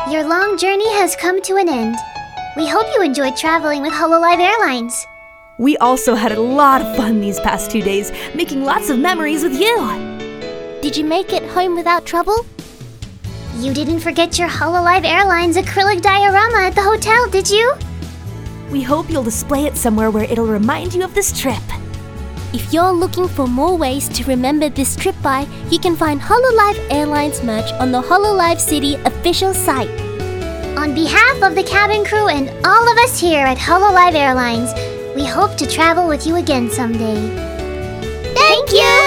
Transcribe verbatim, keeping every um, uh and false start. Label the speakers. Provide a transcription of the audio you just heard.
Speaker 1: Your long journey has come to an end. We hope you enjoyed traveling with Hololive Airlines.
Speaker 2: We also had a lot of fun these past two days, making lots of memories with you.
Speaker 3: Did you make it home without trouble?
Speaker 1: You didn't forget your Hololive Airlines acrylic diorama at the hotel, did you?
Speaker 2: We hope you'll display it somewhere where it'll remind you of this trip.
Speaker 3: If you're looking for more ways to remember this trip by, you can find Hololive Airlines merch on the Hololive City official site.
Speaker 1: On behalf of the cabin crew and all of us here at Hololive Airlines, we hope to travel with you again someday.
Speaker 3: Thank you!